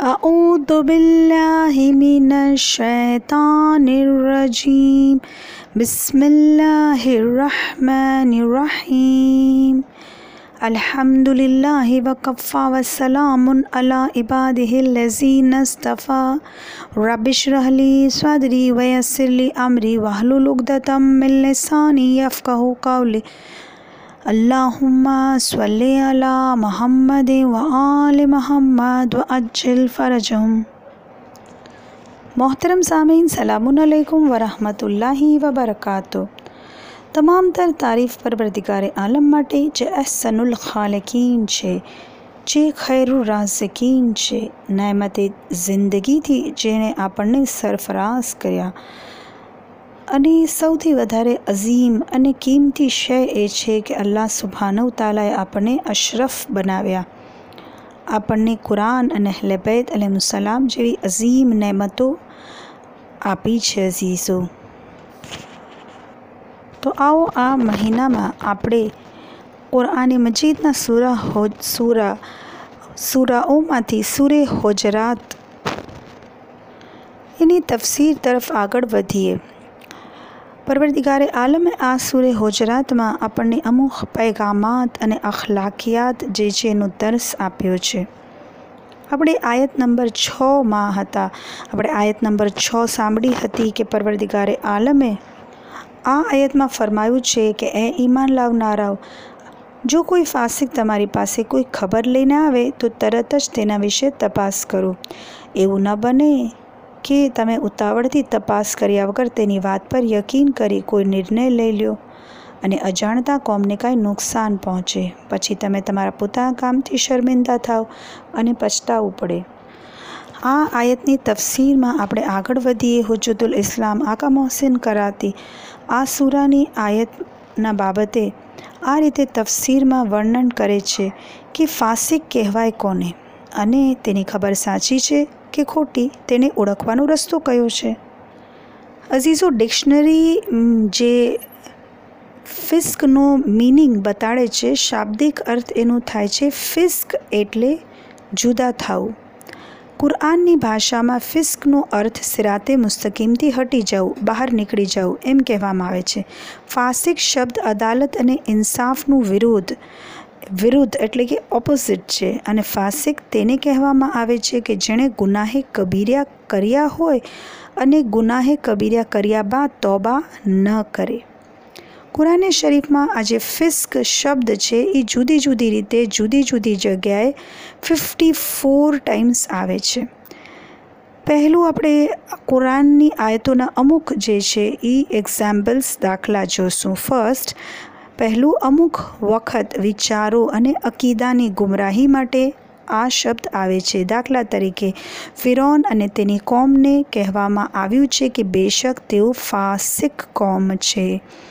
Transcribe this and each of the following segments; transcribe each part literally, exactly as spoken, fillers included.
अऊज़ु बिल्लाहि मिनश शैतानिर रजीम। बिस्मिल्लाहिर रहमानिर रहीम। अल्हम्दुलिल्लाहि वकफ़ा वस्सलामुन अला इबादिहिल्लज़ीना इस्तफ़ा। रब्बिश्रह ली सदरी वयस्सिर ली अमरी वहलुल उक़दतम मिन लिसानी यफ़क़हू क़ौली। अल्लाहुम्मा स्वल्लि अला मुहम्मद व आलि मुहम्मद व अज्जिल फ़रजहुम। मोहतरम सामीन, सलामुन अलैकुम व रहमतुल्लाहि व बरकातुहू। તમામ તર તારીફ પરવરદિગારે આલમ માટે જે અહસનુલ ખાલિકીન છે, જે ખૈરુર રાઝિકીન છે, નેમતે જિંદગીથી જેણે આપણને સરફરાઝ કર્યા અને સૌથી વધારે અઝીમ અને કિંમતી શય એ છે કે અલ્લાહ સુબ્હાનહુ તાલાએ આપણને અશરફ બનાવ્યા, આપણને કુરાન અને અહલે બૈત અલૈહિસ્સલામ જેવી અઝીમ નેમતો આપી છે અઝીઝો। તો આવો આ મહિનામાં આપણે કુરઆન મજીદના સૂરા હો સૂરા સૂરાઓમાંથી સૂરે હુજરાત એની તફસીર તરફ આગળ વધીએ। પરવરદિગારે આલમે આ સૂરે હુજરાતમાં આપણને અમુક પૈગામાત અને અખલાકિયાત જે છે એનો દર્સ આપ્યો છે। આપણે આયત નંબર છમાં હતા આપણે આયત નંબર છ સાંભળી હતી કે પરવરદિગારે આલમે આ આયતમાં ફરમાયું છે કે એ ઈમાન લાવનારાઓ, જો કોઈ ફાસિક તમારી પાસે કોઈ ખબર લઈને આવે તો તરત જ તેના વિશે તપાસ કરો। એવું ન બને કે તમે ઉતાવળથી તપાસ કર્યા વગર તેની વાત પર યકીન કરી કોઈ નિર્ણય લઈ લ્યો અને અજાણતા કોમને કાંઈ નુકસાન પહોંચે, પછી તમે તમારા પોતાના કામથી શર્મિંદા થાવ અને પછતાવું પડે। આ આયતની તફસીરમાં આપણે આગળ વધીએ। હુજ્જતુલ ઇસ્લામ આકા મોહસિન કરાતી આ સૂરાની આયતના બાબતે આ રીતે તફસીરમાં વર્ણન કરે છે કે ફાસિક કહેવાય કોને અને તેની ખબર સાચી છે કે ખોટી, તેને ઓળખવાનો રસ્તો કયો છે। અઝીઝો, ડિક્શનરી જે ફિસ્કનો મિનિંગ બતાડે છે, શાબ્દિક અર્થ એનો થાય છે ફિસ્ક એટલે જુદા થવું। કુરઆનની ભાષામાં ફિસ્કનો અર્થ સિરાતે મુસ્તકીમથી હટી જવું, બહાર નીકળી જવું એમ કહેવામાં આવે છે। ફાસિક શબ્દ અદાલત અને ઇન્સાફનું વિરોધ વિરુદ્ધ એટલે કે ઓપોઝિટ છે અને ફાસિક તેને કહેવામાં આવે છે કે જેણે ગુનાહે કબીરા કર્યા હોય અને ગુનાહે કબીરા કર્યા બાદ તોબા ન કરે। કુરાન શરીફમાં આ જે ફિસ્ક શબ્દ છે એ જુદી જુદી રીતે જુદી જુદી જગ્યાએ ફિફ્ટી ફોર ટાઈમ્સ આવે છે। પહેલું આપણે કુરાનની આયતોના અમુક જે છે એ એક્ઝામ્પલ્સ દાખલા જોશું। ફર્સ્ટ, પહેલું અમુક વખત વિચારો અને અકીદાની ગુમરાહી માટે આ શબ્દ આવે છે। દાખલા તરીકે ફિરૌન અને તેની કોમને કહેવામાં આવ્યું છે કે બેશક તેઓ ફાસિક કોમ છે।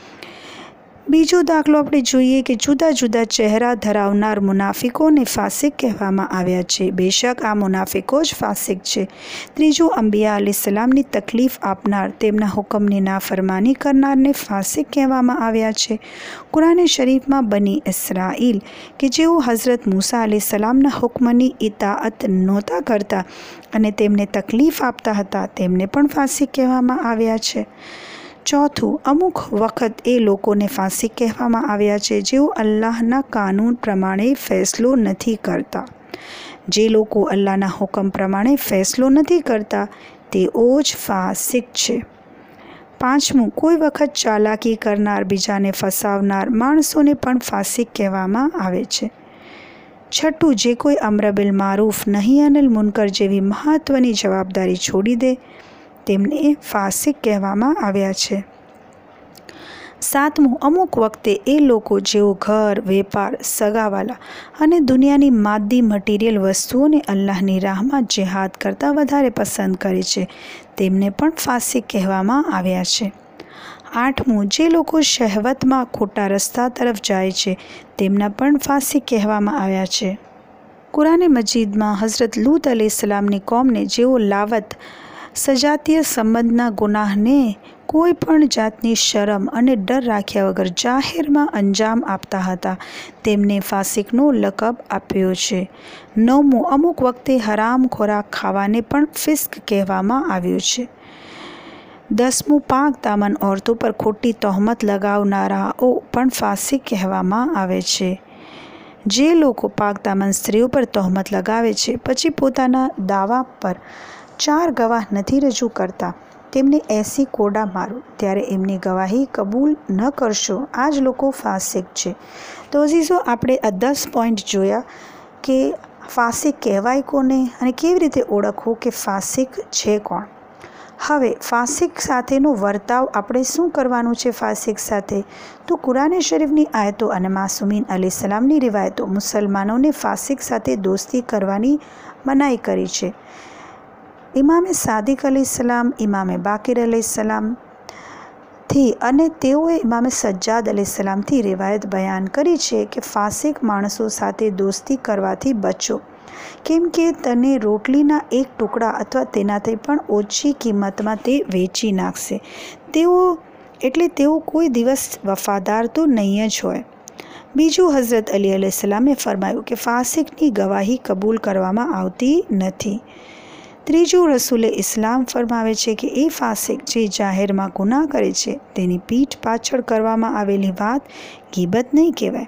બીજો દાખલો આપણે જોઈએ કે જુદા જુદા ચહેરા ધરાવનાર મુનાફિકોને ફાસિક કહેવામાં આવ્યા છે, બેશક આ મુનાફિકો જ ફાસિક છે। ત્રીજું, અંબિયા અલૈહિસ્સલામની તકલીફ આપનાર, તેમના હુકમની નાફરમાની કરનારને ફાસિક કહેવામાં આવ્યા છે। કુરાન શરીફમાં બની ઇસ્રાઈલ કે જેઓ હઝરત મૂસા અલૈહિસ્સલામના હુકમની ઇતાઅત નહોતા કરતા અને તેમને તકલીફ આપતા હતા, તેમને પણ ફાસિક કહેવામાં આવ્યા છે। ચોથું, અમુક વખત એ લોકોને ફાસિક કહેવામાં આવ્યા છે જેઓ અલ્લાહના કાનૂન પ્રમાણે ફેસલો નથી કરતા। જે લોકો અલ્લાહના હુકમ પ્રમાણે ફેસલો નથી કરતા તેઓ જ ફાસિક છે। પાંચમું, કોઈ વખત ચાલાકી કરનાર, બીજાને ફસાવનાર માણસોને પણ ફાસિક કહેવામાં આવે છે। છઠ્ઠું, જે કોઈ અમ્ર બિલ મારૂફ નહી અનિલ મુનકર જેવી મહત્વની જવાબદારી છોડી દે તેમને ફાસિક કહેવામાં આવ્યા છે। સાતમું, અમુક વખતે એ લોકો જેઓ ઘર, વેપાર, સગાવાલા અને દુનિયાની માદી મટીરિયલ વસ્તુઓને અલ્લાહની રાહમાં જિહાદ કરતાં વધારે પસંદ કરે છે તેમને પણ ફાસિક કહેવામાં આવ્યા છે। આઠમું, જે લોકો શહેવતમાં ખોટા રસ્તા તરફ જાય છે તેમના પણ ફાસિક કહેવામાં આવ્યા છે। કુરાન મજીદમાં હઝરત લૂત અલૈહિસ્સલામની કોમને જેઓ લાવત સજાતીય સંબંધના ગુનાહને કોઈ પણ જાતની શરમ અને ડર રાખ્યા વગર જાહેરમાં અંજામ આપતા હતા તેમને ફાસિકનો લકબ આપ્યો છે. નવમું, અમુક વખતે હરામ ખોરાક ખાવાને પણ ફિસ્ક કહેવામાં આવ્યું છે. દસમું, પાક દામન ઓરતો પર ખોટી તહોમત લગાવનારાઓ પણ ફાસિક કહેવામાં આવે છે. જે લોકો પાક દામન સ્ત્રીઓ પર તહોમત લગાવે છે પછી પોતાના દાવા પર ચાર ગવાહ નથી રજૂ કરતા, તેમને એસી કોડા મારો, ત્યારે એમની ગવાહી કબૂલ ન કરશો. આ જ લોકો ફાસિક છે. તો અઝીઝો, આપણે આ દસ પોઈન્ટ જોયા કે ફાસિક કહેવાય કોને અને કેવી રીતે ઓળખવું કે ફાસિક છે કોણ. હવે ફાસિક સાથેનો વર્તાવ આપણે શું કરવાનું છે ફાસિક સાથે? તો કુરાન શરીફની આયતો અને માસુમીન અલૈહિસ્સલામની રિવાયતો મુસલમાનોને ફાસિક સાથે દોસ્તી કરવાની મનાઈ કરી છે. ઇમામે સાદિક અલૈહિસ્સલામ, ઇમામે બાકિર અલૈહિસ્સલામથી અને તેઓએ ઇમામે સજ્જાદ અલૈહિસ્સલામથી રિવાયત બયાન કરી છે કે ફાસિક માણસો સાથે દોસ્તી કરવાથી બચો, કેમ કે તને રોટલીના એક ટુકડા અથવા તેનાથી પણ ઓછી કિંમતમાં તે વેચી નાખશે. તેઓ એટલે તેઓ કોઈ દિવસ વફાદાર તો નહીં જ હોય. બીજું, હઝરત અલી અલૈહિસ્સલામે ફરમાયું કે ફાસિકની ગવાહી કબૂલ કરવામાં આવતી નથી. ત્રીજું, રસૂલે ઇસ્લામ ફરમાવે છે કે એ ફાસિક જે જાહેરમાં ગુનાહ કરે છે તેની પીઠ પાછળ કરવામાં આવેલી વાત ગીબત નહીં કહેવાય.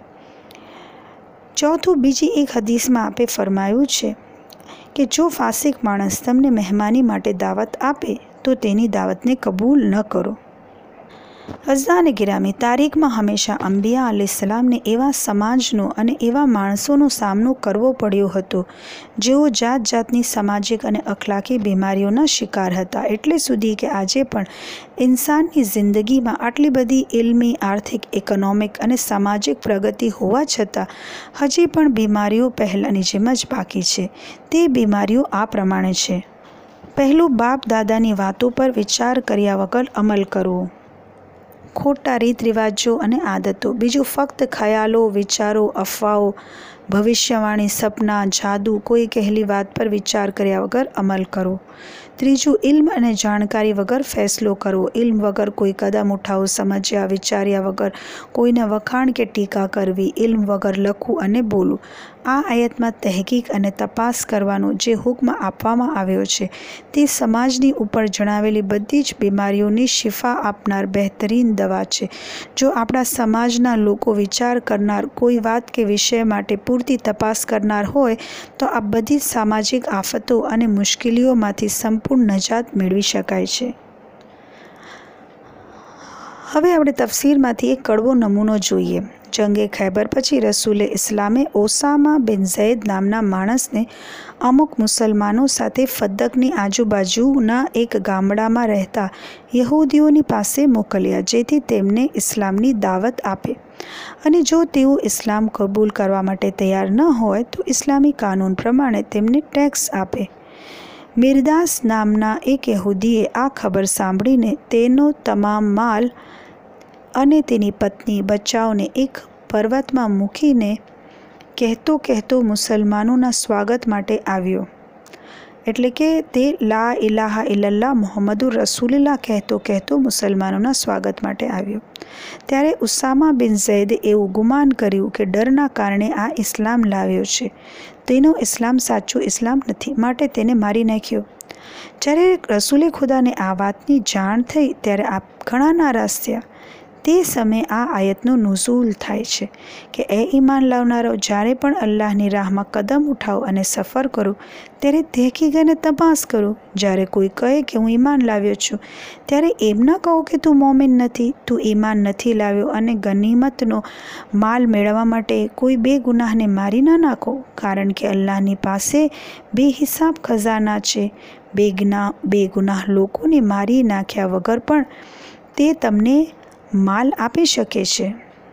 ચોથું, બીજી એક હદીસમાં આપે ફરમાયું છે કે જો ફાસિક માણસ તમને મહેમાની માટે દાવત આપે તો તેની દાવતને કબૂલ ન કરો. અઝાને ગિરામી, તારીખમાં હંમેશા અંબિયા અલૈહિસ્સલામને એવા સમાજનો અને એવા માણસોનો સામનો કરવો પડ્યો હતો જેઓ જાત જાતની સામાજિક અને અખલાકી બીમારીઓના શિકાર હતા, એટલે સુધી કે આજે પણ ઇન્સાનની જિંદગીમાં આટલી બધી ઇલ્મી, આર્થિક, ઇકોનોમિક અને સામાજિક પ્રગતિ હોવા છતાં હજી પણ બીમારીઓ પહેલાંની જેમ જ બાકી છે. તે બીમારીઓ આ પ્રમાણે છે. પહેલું, બાપ દાદાની વાતો પર વિચાર કર્યા વગર અમલ કરવો, ખોટા રીત રિવાજો અને આદતો. બીજું, ફક્ત ખ્યાલો, વિચારો, અફવાઓ, ભવિષ્યવાણી, સપના, જાદુ, કોઈ કહેલી વાત પર વિચાર કર્યા વગર અમલ કરવો. ત્રીજું, ઇલ્મ અને જાણકારી વગર ફેસલો કરવો, ઇલ્મ વગર કોઈ કદમ ઉઠાવવું, સમજ્યા વિચાર્યા વગર કોઈને વખાણ કે ટીકા કરવી, ઇલ્મ વગર લખવું અને બોલવું. આ આયતમાં તહેકીક અને તપાસ કરવાનો જે હુક્મ આપવામાં આવ્યો છે તે સમાજની ઉપર જણાવેલી બધી જ બીમારીઓની શિફા આપનાર બહેતરીન દવા છે. જો આપણા સમાજના લોકો વિચાર કરનાર, કોઈ વાત કે વિષય માટે પૂરતી તપાસ કરનાર હોય તો આ બધી સામાજિક આફતો અને મુશ્કેલીઓમાંથી સંપૂર્ણ નજાત મેળવી શકાય છે. હવે આપણે તફસીરમાંથી એક કડવો નમૂનો જોઈએ. જંગે ખૈબર પછી રસૂલે ઇસ્લામે ઓસામા બિન ઝૈદ નામના માણસને અમુક મુસલમાનો સાથે ફદ્દકની આજુબાજુના એક ગામડામાં રહેતા યહૂદીઓની પાસે મોકલ્યા જેથી તેમને ઇસ્લામની દાવત આપે અને જો તેઓ ઇસ્લામ કબૂલ કરવા માટે તૈયાર ન હોય તો ઇસ્લામી કાનૂન પ્રમાણે તેમને ટેક્સ આપે. મિરદાસ નામના એક યહૂદીએ આ ખબર સાંભળીને તેનો તમામ માલ અને તેની પત્ની બચ્ચાઓને એક પર્વતમાં મૂકીને કહેતો કહેતો મુસલમાનોના સ્વાગત માટે આવ્યો. એટલે કે તે લા ઇલાહા ઇલ્લલ્લાહ મુહમ્મદુર રસૂલુલ્લાહ કહેતો કહેતો મુસલમાનોના સ્વાગત માટે આવ્યો. ત્યારે ઉસામા બિન ઝૈદે એવું ગુમાન કર્યું કે ડરના કારણે આ ઇસ્લામ લાવ્યો છે, તેનો ઇસ્લામ સાચો ઇસ્લામ નથી, માટે તેને મારી નાખ્યો. જ્યારે રસૂલે ખુદાને આ વાતની જાણ થઈ ત્યારે આપ ઘણા નારાજ થયા. તે સમયે આ આયતનું નુઝૂલ થાય છે કે એ ઈમાન લાવનારો, જ્યારે પણ અલ્લાહની રાહમાં કદમ ઉઠાવો અને સફર કરો ત્યારે તહેકીક અને તપાસ કરો. જ્યારે કોઈ કહે કે હું ઈમાન લાવ્યો છું ત્યારે એમ ન કહો કે તું મોમિન નથી, તું ઈમાન નથી લાવ્યો અને ગનીમતનો માલ મેળવવા માટે કોઈ બે ગુનાહને મારી ન નાખો, કારણ કે અલ્લાહની પાસે બે હિસાબ ખજાના છે. બે ગુનાહ બે ગુનાહ લોકોને મારી નાખ્યા વગર પણ તે તમને માલ આપી શકે છે.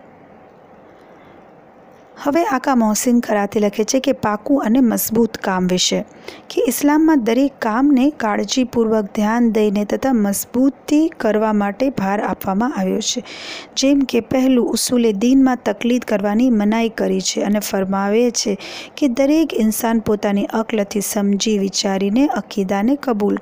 હવે આકા મોહસિન કરાતે લખે છે કે પાકું અને મજબૂત કામ વિશે કે ઇસ્લામમાં દરેક કામને કાળજીપૂર્વક ધ્યાન દઈને તથા મજબૂતી કરવા માટે ભાર આપવામાં આવ્યો છે. જેમ કે પહેલું, ઉસૂલે દીનમાં તકલીદ કરવાની મનાઈ કરી છે અને ફરમાવે છે કે દરેક ઇન્સાન પોતાની અક્લથી સમજી વિચારીને અકીદાને કબૂલ કરે.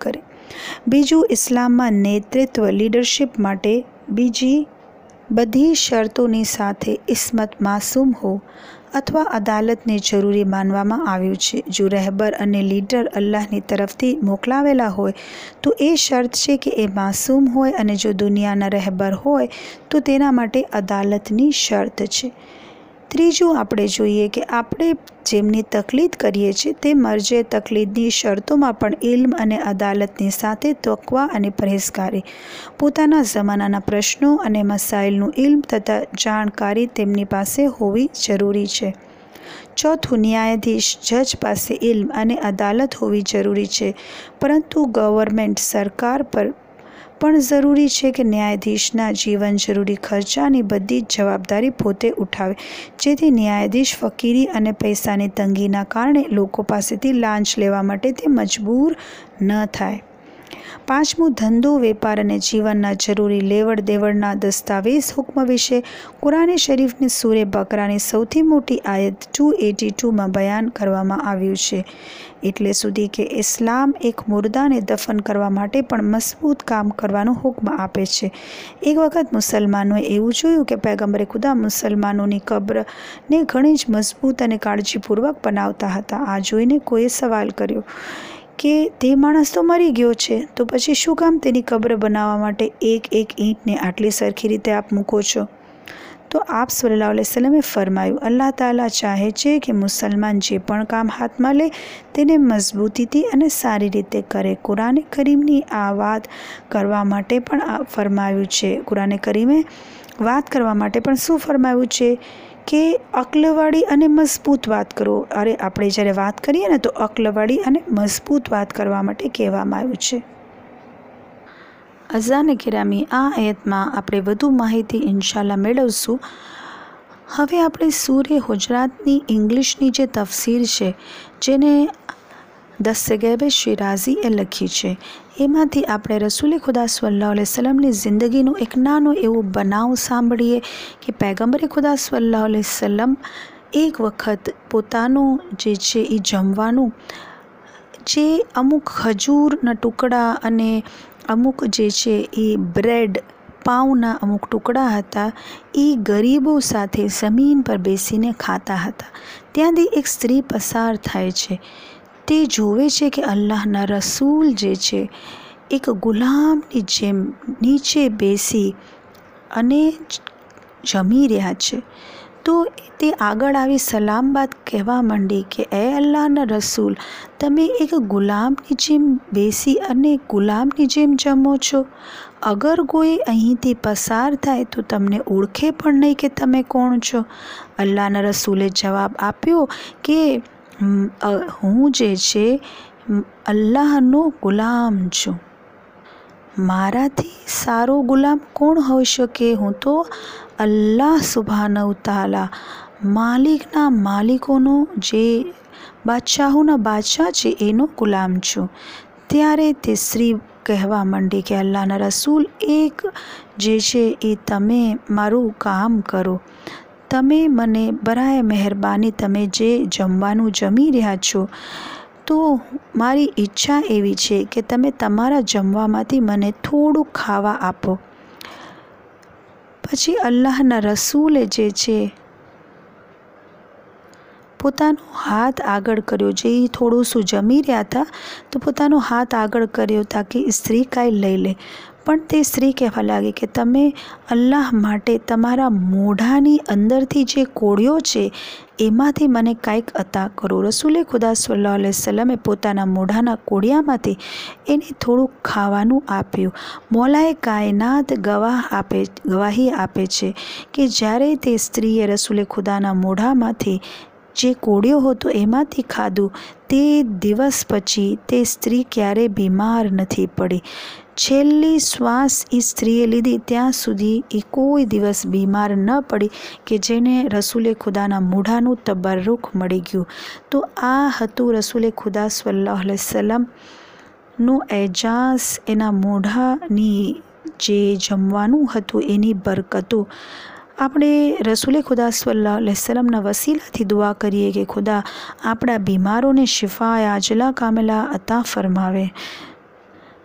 બીજું, ઇસ્લામમાં નેતૃત્વ લીડરશિપ માટે બીજી બધી શરતોની સાથે ઇસ્મત માસૂમ હો અથવા અદાલતને જરૂરી માનવામાં આવ્યું છે. જો રહેબર અને લીડર અલ્લાહની તરફથી મોકલાવેલા હોય તો એ શરત છે કે એ માસૂમ હોય, અને જો દુનિયાના રહેબર હોય તો તેના માટે અદાલતની શરત છે. ત્રીજું, આપણે જોઈએ કે આપણે જેમની તકલીદ કરીએ છીએ તે મરજે તકલીદની શરતોમાં પણ ઇલ્મ અને અદાલતની સાથે તકવા અને પરહેઝગારી, પોતાના જમાનાના પ્રશ્નો અને મસાઇલનું ઇલ્મ તથા જાણકારી તેમની પાસે હોવી જરૂરી છે. ચોથું, ન્યાયાધીશ જજ પાસે ઇલ્મ અને અદાલત હોવી જરૂરી છે, પરંતુ ગવર્મેન્ટ સરકાર પર પણ જરૂરી છે કે ન્યાયાધીશના જીવન જરૂરી ખર્ચાની બધી જ જવાબદારી પોતે ઉઠાવે, જેથી ન્યાયાધીશ ફકીરી અને પૈસાની તંગીના કારણે લોકો પાસેથી લાંચ લેવા માટે તે મજબૂર ન થાય. પાંચમું, ધંધો, વેપાર અને જીવનના જરૂરી લેવડ દેવડના દસ્તાવેજ હુક્મ વિશે કુરાન શરીફની સૂરે બકરાની સૌથી મોટી આયત ટુ એટી ટુમાં બયાન કરવામાં આવ્યું છે. એટલે સુધી કે ઇસ્લામ એક મુર્દાને દફન કરવા માટે પણ મજબૂત કામ કરવાનો હુક્મ આપે છે. એક વખત મુસલમાનોએ એવું જોયું કે પૈગંબરે ખુદા મુસલમાનોની કબ્રને ઘણી જ મજબૂત અને કાળજીપૂર્વક બનાવતા હતા. આ જોઈને કોઈએ સવાલ કર્યો કે તે માણસ તો મરી ગયો છે, તો પછી શું કામ તેની કબ્ર બનાવવા માટે એક એક ઈંટને આટલી સરખી રીતે આપ મૂકો છો? તો આપ સલ્લલ્લાહુ અલૈહિ વસલ્લમે ફરમાયું, અલ્લાહ તાલા ચાહે છે કે મુસલમાન જે પણ કામ હાથમાં લે તેને મજબૂતીથી અને સારી રીતે કરે. કુરાન કરીમની આ વાત કરવા માટે પણ ફરમાવ્યું છે. કુરાન કરીમે વાત કરવા માટે પણ શું ફરમાવ્યું છે કે અક્લવાળી અને મજબૂત વાત કરો. અરે આપણે જ્યારે વાત કરીએ ને તો અક્લવાળી અને મજબૂત વાત કરવા માટે કહેવામાં આવ્યું છે. અઝાન કિરામી, આ આયતમાં આપણે વધુ માહિતી ઇન્શાલ્લાહ મેળવશું. હવે આપણે સૂરે હુજરાતની ઇંગ્લિશની જે તફસીર છે, જેને દસ્તગૈબ શિરાઝીએ લખી છે, એમાંથી આપણે રસૂલે ખુદા સલ્લલ્લાહુ અલૈહિ વસલ્લમની જિંદગીનું એક નાનો એવો બનાવ સાંભળીએ કે પૈગંબરે ખુદા સલ્લલ્લાહુ અલૈહિ વસલ્લમ એક વખત પોતાનું જે છે એ જમવાનું, જે અમુક ખજૂરના ટુકડા અને અમુક જે છે એ બ્રેડ પાઉના અમુક ટુકડા હતા, એ ગરીબો સાથે જમીન પર બેસીને ખાતા હતા. ત્યાંથી એક સ્ત્રી પસાર થાય છે. તે જોવે છે કે અલ્લાહના રસૂલ જે છે એક ગુલામની જેમ નીચે બેસી અને જમી રહ્યા છે. તો તે આગળ આવી સલામ બાદ કહેવા માંડી કે એ અલ્લાહના રસૂલ, તમે એક ગુલામની જેમ બેસી અને ગુલામની જેમ જમો છો. અગર કોઈ અહીંથી પસાર થાય તો તમને ઓળખે પણ નહીં કે તમે કોણ છો. અલ્લાહના રસૂલે જવાબ આપ્યો કે હું જે છે અલ્લાહનો ગુલામ છું. મારાથી સારો ગુલામ કોણ હોઈ શકે? હું તો અલ્લાહ સુબ્હાનહુ તાલા માલિકના માલિકોનો, જે બાદશાહોના બાદશાહ છે, એનો ગુલામ છું. ત્યારે તે સ્ત્રી કહેવા માંડી કે અલ્લાહના રસૂલ, એક જે છે એ તમે મારું કામ કરો. તમે મને બરાએ મહેરબાની તમે જે જમવાનું જમી રહ્યા છો, તો મારી ઈચ્છા એવી છે કે તમે તમારા જમવામાંથી મને થોડું ખાવા આપો. પછી અલ્લાહના રસૂલે જે છે પોતાનો હાથ આગળ કર્યો, જે થોડું શું જમી રહ્યા હતા તો પોતાનો હાથ આગળ કર્યો તાકી સ્ત્રી કાંઈ લઈ લે. પણ તે સ્ત્રી કહેવા લાગી કે તમે અલ્લાહ માટે તમારા મોઢાની અંદરથી જે કોળિયો છે એમાંથી મને કાંઈક અતા કરો. રસૂલે ખુદા સલ્લલ્લાહુ અલૈહિ વસલ્લમે પોતાના મોઢાના કોળિયામાંથી એને થોડુંક ખાવાનું આપ્યું. મૌલાએ કાયનાત ગવાહ આપે ગવાહી આપે છે કે જ્યારે તે સ્ત્રીએ રસૂલે ખુદાના મોઢામાંથી જે કોળિયો હતો એમાંથી ખાધું, તે દિવસ પછી તે સ્ત્રી ક્યારેય બીમાર નથી પડી. છેલ્લી શ્વાસ એ સ્ત્રીએ લીધી ત્યાં સુધી એ કોઈ દિવસ બીમાર ન પડી કે જેને રસૂલે ખુદાના મોઢાનું તબરુક મળી ગયું. તો આ હતું રસૂલે ખુદા સલ્લલ્લાહુ અલૈહિ વસલ્લમનું એજાઝ, એના મોઢાની જે જમવાનું હતું એની બરકતો. આપણે રસૂલે ખુદા સલ્લલ્લાહુ અલૈહિ વસલ્લમના વસીલાથી દુઆ કરીએ કે ખુદા આપણા બીમારોને શિફા આજલા કામિલા અતા ફરમાવે.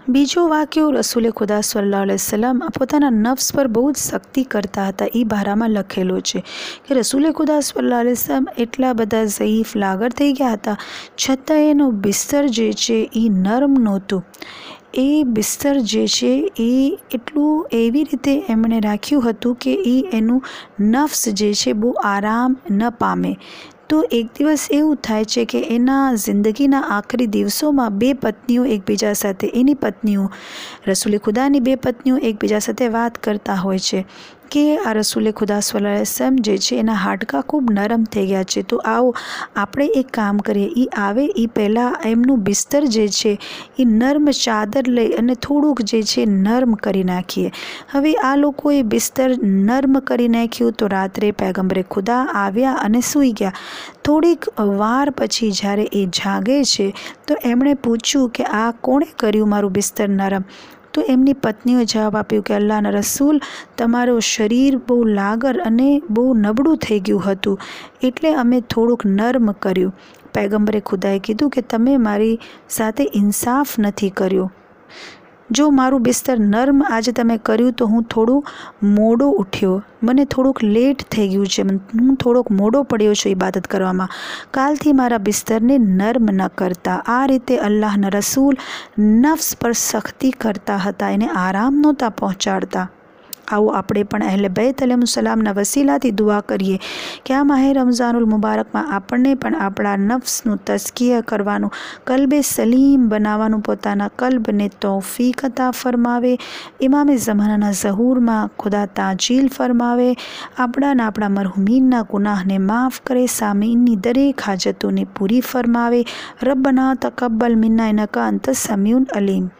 બીજો વાક્યો રસૂલે ખુદા સલ્લલ્લાહુ અલૈહિ વસલ્લમ પોતાના નફ્સ પર બહુ જ સખ્તી કરતા હતા. એ બારામાં લખેલો છે કે રસૂલે ખુદા સલ્લલ્લાહુ અલૈહિ વસલ્લમ એટલા બધા ઝઈફ લાગર થઈ ગયા હતા, છતાં એનું બિસ્તર જે છે એ નરમ નહોતું. એ બિસ્તર જે છે એ એટલું એવી રીતે એમણે રાખ્યું હતું કે એ એનું નફ્સ જે છે બહુ આરામ ન પામે. તો એક દિવસ એવું થાય છે કે એના જિંદગીના આખરી દિવસોમાં બે પત્નીઓ એકબીજા સાથે એની પત્નીઓ રસૂલે ખુદાની બે પત્નીઓ એકબીજા સાથે વાત કરતા હોય છે કે આ રસૂલે ખુદા સલ્લલ્લાહુ અલૈહિ વસલ્લમ જે છે એના હાડકાં ખૂબ નરમ થઈ ગયા છે, તો આવો આપણે એક કામ કરીએ, એ આવે એ પહેલાં એમનું બિસ્તર જે છે એ નર્મ ચાદર લઈ અને થોડુંક જે છે નરમ કરી નાખીએ. હવે આ લોકોએ બિસ્તર નરમ કરી નાખ્યું તો રાત્રે પૈગંબરે ખુદા આવ્યા અને સૂઈ ગયા. થોડીક વાર પછી જ્યારે એ જાગે છે તો એમણે પૂછ્યું કે આ કોણે કર્યું મારું બિસ્તર નરમ? તો એમની પત્નીઓએ જવાબ આપ્યો કે અલ્લાહના રસૂલ, તમારું શરીર બહુ લાગર અને બહુ નબળું થઈ ગયું હતું, એટલે અમે થોડુંક નરમ કર્યું. પૈગંબરે ખુદાએ કીધું કે તમે મારી સાથે ઇન્સાફ નથી કર્યો. જો મારું બિસ્તર નરમ આજે તમે કર્યું તો હું થોડું મોડો ઉઠ્યો, મને થોડુંક લેટ થઈ ગયું છે, હું થોડોક મોડો પડ્યો છું ઇબાદત કરવામાં. કાલથી મારા બિસ્તરને નરમ ન કરતા. આ રીતે અલ્લાહના રસૂલ નફ્સ પર સખ્તી કરતા હતા, એને આરામ નહોતા પહોંચાડતા. આવો આપણે પણ અહેલે બૈત અલૈહિસ્સલામના વસીલાથી દુઆ કરીએ કે આ માહે રમઝાનુલ મુબારકમાં આપણને પણ આપણા નફ્સનું તઝકિયા કરવાનું, કલ્બે સલીમ બનાવવાનું પોતાના કલ્બને તૌફીક અતા ફરમાવે. ઇમામે ઝમાનાના ઝહૂરમાં ખુદા તાજીલ ફરમાવે. આપણાના આપણા મરહુમીનના ગુનાહને માફ કરે. સામીનની દરેક હાજતોને પૂરી ફરમાવે. રબ્બના તકબ્બલ મિન્ના ઇન્નકા અંતસ સમીઉલ અલીમ.